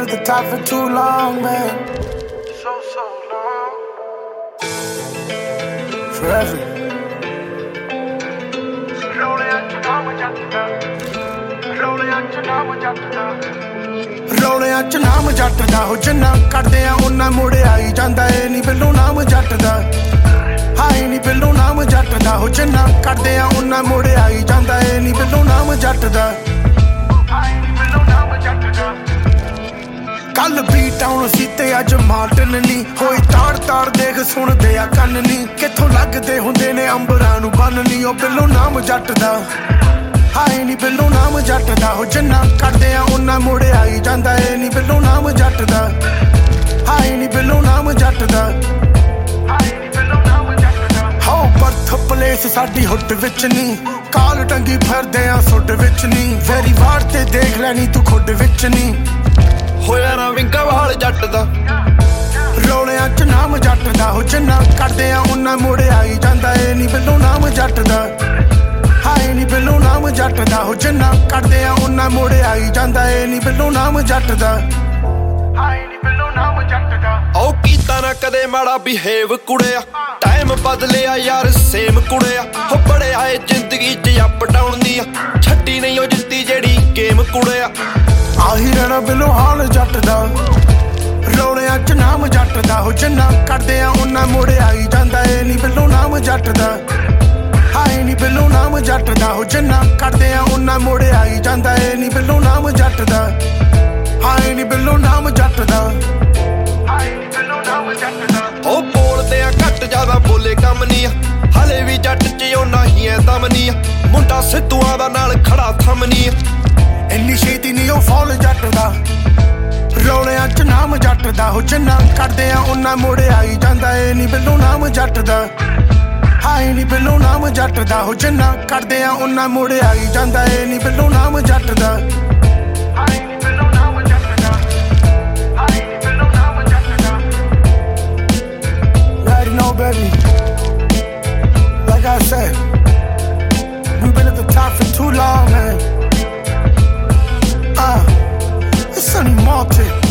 at the top for too long, man. So long. Forever. ਰੌਲਿਆਂ ਚ ਨਾਮ ਜੱਟ ਦਾ ਹੋ ਜਿੰਨਾ ਕੱਢਦੇ ਆ ਉਹਨਾਂ ਮੁੜੇ ਆਈ ਜਾਂਦਾ ਏ ਨੀ ਬਿੱਲੂ ਨਾਮ ਜੱਟ ਦਾ ਹਾਏ ਨੀ ਬਿੱਲੂ ਨਾਮ ਜੱਟ ਦਾ ਹੋ ਜਿੰਨਾ ਕੱਢਦੇ ਆ ਉਹਨਾਂ ਮੁੜੇ ਆਈ ਜਾਂਦਾ ਏ ਨੀ ਬਿੱਲੂ ਨਾਮ ਜੱਟ ਦਾ ਕੱਲ ਬੀਟ ਆਉਣ ਸੀ ਤੇ ਅੱਜ ਮਾਰਟਨ ਨੀ ਹੋਈ ਤਾੜ ਦੇਖ ਸੁਣਦੇ ਆ ਕੰਨ ਨੀ ਕਿੱਥੋਂ ਲੱਗਦੇ ਹੁੰਦੇ ਨੇ ਅੰਬਰਾਂ ਨੂੰ ਬੰਨ ਨੀ ਉਹ ਬਿੱਲੂ ਨਾਮ ਜੱਟ ਦਾ ਹਾਏ ਨੀ ਬਿੱਲੂ ਨਾਮ ਜੱਟ ਦਾ ਹੋ ਜਿੰਨਾ ਕੱਢਦੇ ਆ ਉਹਨਾਂ ਮੁੜੇ ਆਈ ਜਾਂਦਾ ਏ ਨੀ ਬਿੱਲੂ ਨਾਮ ਜੱਟ ਦਾ ਹਾਏ ਨੀ ਬਿੱਲੂ ਨਾਮ ਜੱਟ ਦਾ ਹੋ ਬਰਥ ਪਲੇਸ ਸਾਡੀ ਹੁੱਟ ਵਿੱਚ ਨੀ ਕਾਲ ਟੰਗੀ ਫਿਰਦੇ ਆ ਸੁੱਡ ਵਿੱਚ ਨੀ ਵੈਰੀ ਵਾਰ ਤੇ ਦੇਖ ਲੈਣੀ ਤੂੰ ਖੁੱਡ ਵਿੱਚ ਨੀ ਹੋਇਆ ਨਾ ਵਿੰਗਾ ਵਾਲ ਜੱਟ ਦਾ ਰੌਲਿਆਂ ਚ ਨਾਮ ਜੱਟ ਦਾ ਹੋ ਜਿੰਨਾ ਕੱਢਦੇ ਆ ਉਹਨਾਂ ਮੁੜੇ ਆਈ ਜਾਂਦਾ ਏ ਨੀ ਬਿੱਲੂ ਨਾਮ ਜੱਟ ਦਾ ਹਾਏ ਨੀ ਬਿੱਲੂ ਨਾਮ ਜੱਟ ਦਾ ਹੋ ਜਿੰਨਾ ਕੱਢਦੇ ਆ ਉਹਨਾਂ ਮੁੜੇ ਆਈ ਜਾਂਦਾ ਏ ਨੀ ਬਿੱਲੂ ਨਾਮ ਜੱਟ ਦਾ ਹਾਏ ਨੀ ਬਿੱਲੂ ਨਾਮ ਜੱਟ ਦਾ ਉਹ ਕੀਤਾ ਨਾ ਕਦੇ ਮਾੜਾ ਬਿਹੇਵ ਕੁੜਿਆ ਟਾਈਮ ਬਦਲਿਆ ਯਾਰ ਸੇਮ ਕੁੜਿਆ ਹੋ ਬੜੇ ਆਏ ਜ਼ਿੰਦਗੀ ਚ ਅਪ ਡਾਊਨ ਦੀਆਂ ਛੱਡੀ ਨਹੀਂ ਉਹ ਜਿੱਤੀ ਜਿਹੜੀ ਗੇਮ ਕੁੜਿਆ ਆਹੀ ਰਹਿਣਾ ਬਿੱਲੂ ਹਾਲ ਜੱਟ ਦਾ ਰੌਲਿਆਂ ਚ ਨਾਮ ਜੱਟ ਦਾ ਹੋ ਜਿੰਨਾ ਕੱਢਦੇ ਆ ਉਹਨਾਂ ਮੁੜੇ ਆਈ ਜਾਂਦਾ ਏ ਨੀ ਬਿੱਲੂ ਨਾਮ ਜੱਟ ਦਾ ਹਾਏ ਨੀ ਬਿੱਲੂ ਨਾਮ ਜੱਟ ਦਾ ਹੋ ਜਿੰਨਾ ਕੱਢਦੇ ਆ ਉਹਨਾਂ ਮੁੜੇ ਆਈ ਜਾਂਦਾ ਏ ਨੀ ਬਿੱਲੂ ਨਾਮ ਜੱਟ ਦਾ ਹਾਏ ਨੀ ਬਿੱਲੂ ਨਾਮ ਜੱਟ ਦਾ ਹਾਏ ਨੀ ਬਿੱਲੂ ਨਾਮ ਜੱਟ ਦਾ ਉਹ ਬੋਲਦੇ ਆ ਘੱਟ ਜ਼ਿਆਦਾ ਬੋਲੇ ਕੰਮ ਨੀ ਆ ਹਲੇ ਵੀ ਜੱਟ ਚ ਉਹਨਾਂ ਹੀ ਐ ਦਮ ਨੀ ਆ ਮੁੰਡਾ ਸਿੱਧੂਆਂ ਦਾ ਨਾਲ ਖੜਾ ਥੰਮ ਨੀ ਆ ਇੰਨੀ ਛੇਤੀ ਨੀ ਉਹ ਫੌਲ ਜੱਟ ਦਾ ਰੌਲਿਆਂ ਚ ਨਾਮ ਜੱਟ ਦਾ ਹੋ ਜਿੰਨਾ ਕੱਢਦੇ ਆ ਉਹਨਾਂ ਮੁੜੇ ਆਈ ਜਾਂਦਾ ਏ ਨੀ ਬਿੱਲੂ ਨਾਮ ਜੱਟ ਦਾ ਹਾਏ ਨੀ ਬਿੱਲੂ ਨਾਮ ਜੱਟ ਦਾ ਹੋ ਜਿੰਨਾ ਕੱਢਦੇ ਆ ਉਹਨਾਂ ਮੁੜੇ ਆਈ ਜਾਂਦਾ ਏ ਨੀ ਬਿੱਲੂ ਨਾਮ ਜੱਟ ਦਾ ਹਾਏ ਨੀ ਬਿੱਲੂ ਨਾਮ ਜੱਟ ਦਾ ਹਾਏ ਨੀ ਬਿੱਲੂ ਨਾਮ ਜੱਟ ਦਾ You already know, baby. Like I said, we've been at the top for too long, man. It's Sonny Martin.